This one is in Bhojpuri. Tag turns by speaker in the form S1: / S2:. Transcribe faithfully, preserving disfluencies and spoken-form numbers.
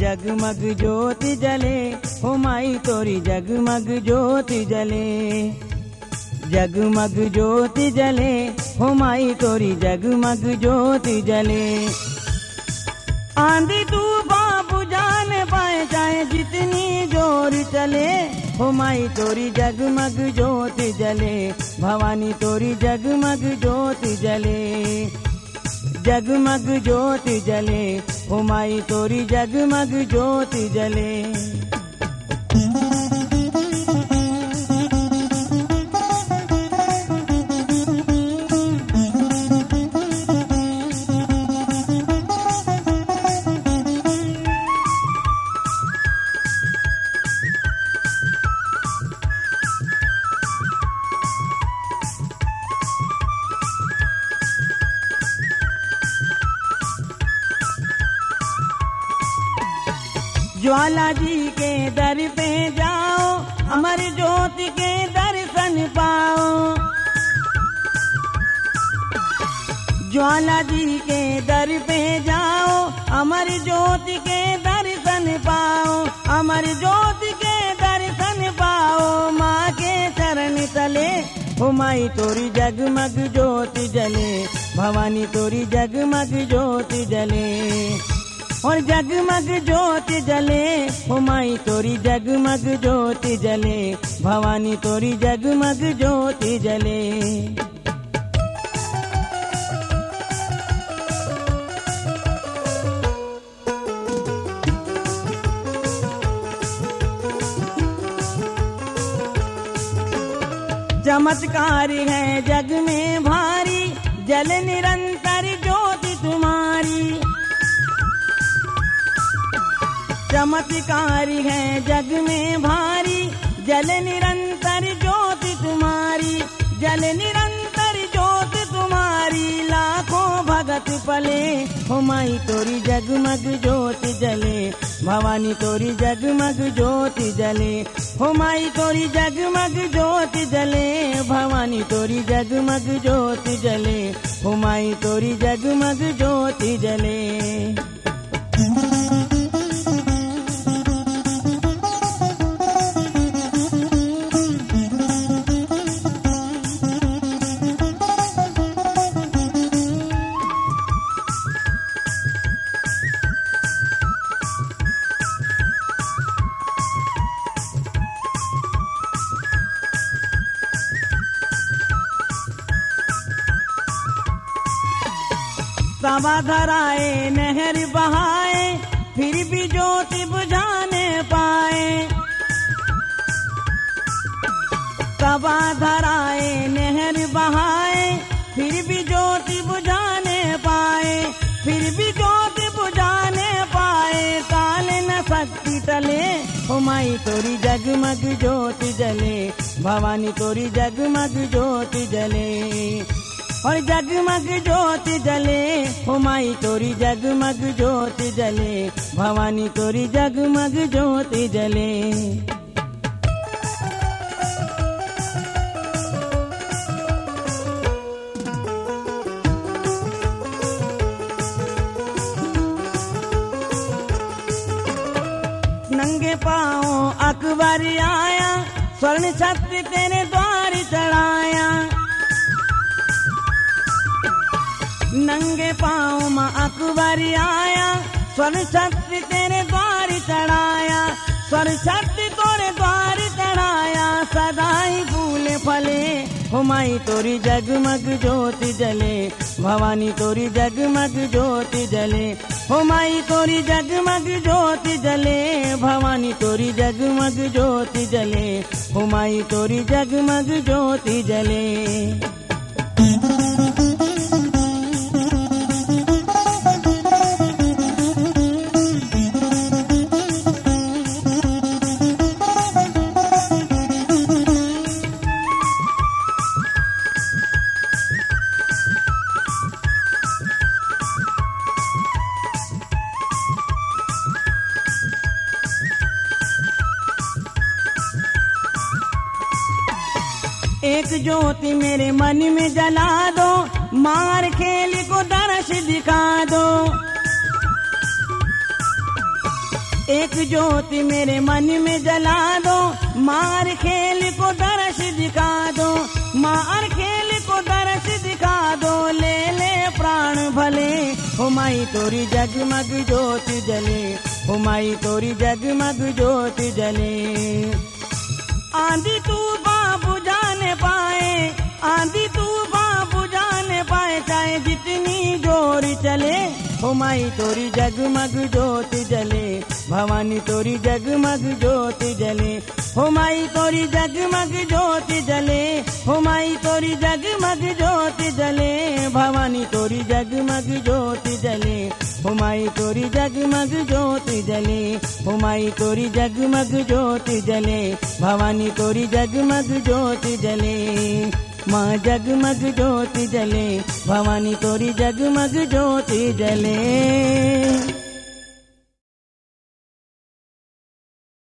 S1: जगमग ज्योति जले, हो माई तोरी जगमग ज्योति जले। जगमग ज्योति जले, हो माई तोरी जगमग ज्योति जले। आंधी तूफान बुझा न पाए चाहे जितनी जोर चले, हो माई तोरी जगमग ज्योति जले। भवानी तोरी जगमग ज्योति जले। जगमग ज्योति जले, हो माई तोरी जगमग ज्योति जले। ज्वाला जी के दर पे जाओ, अमर ज्योति के दर्शन पाओ। ज्वाला जी के दर पे जाओ, अमर ज्योति के दर्शन पाओ। अमर ज्योति के दर्शन पाओ, माँ के चरण तले, हो माई तोरी जगमग ज्योति जले। भवानी तोरी जगमग ज्योति जले। और जगमग ज्योति जले, हो माई तोरी जगमग ज्योति जले। भवानी तोरी जगमग ज्योति जले। चमत्कार है जग में भारी, जल निरंतर ज्योति तुम्हारी। चमत्कार है जग में भारी, जल निरंतर ज्योति तुम्हारी। जल निरंतर ज्योति तुम्हारी, लाखों भगत पले, हो माई तोरी जगमग ज्योति जले। भवानी तोरी जगमग ज्योति जले। हो माई तोरी जगमग ज्योति जले। भवानी तोरी जगमग ज्योति जले। हो माई तोरी जगमग ज्योति जले। सवा धराए नहर बहाए, फिर भी ज्योति बुझाने पाए। सवा धराए नहर बहाए, फिर भी ज्योति बुझाने पाए। फिर भी ज्योति बुझाने पाए, काल न शक्ति टले, हो माई तोरी जगमग ज्योति जले। भवानी तोरी जगमग ज्योति जले। और जगमग ज्योति जले, हो माई तोरी जगमग ज्योति जले। भवानी तोरी जगमग ज्योति जले। नंगे पाँव अकबर आया, स्वर्ण छत्र तेरे द्वार चढ़ाया। नंगे पाँव माँ अकबर आया, स्वर्ण छत्र तेरे द्वार चढ़ाया। स्वर्ण छत्र तोरे द्वार चढ़ाया, सदा ही फूल फले, हो माई तोरी जगमग ज्योति जले। भवानी तोरी जगमग ज्योति जले। हो माई तोरी जगमग ज्योति जले। भवानी तोरी जगमग ज्योति जले। हो माई तोरी जगमग ज्योति जले। एक ज्योति मेरे मन में जला दो, मार खेल को दर्श दिखा दो। एक ज्योति मेरे मन में जला दो, मार खेल को दर्श दिखा दो, मार खेल को दर्श दिखा दो, ले ले प्राण भले। हो माई तोरी जगमग ज्योति जले, हो माई तोरी जगमग ज्योति जले। आंधी तूफान बुझाने पाए, आंधी तूफान बुझाने पाए, चाहे जितनी जोर चले। हो माई तोरी जगमग ज्योति जले, भवानी तोरी जगमग ज्योति जले। हो माई तोरी जगमग ज्योति जले, हो माई तोरी जगमग ज्योति जले, भवानी तोरी जगमग ज्योति जले। हो माई तोरी जगमग ज्योति जले, हो माई तोरी जगमग ज्योति जले, भवानी तोरी जगमग ज्योति जले। माँ जगमग ज्योति जले, भवानी तोरी जगमग ज्योति जले।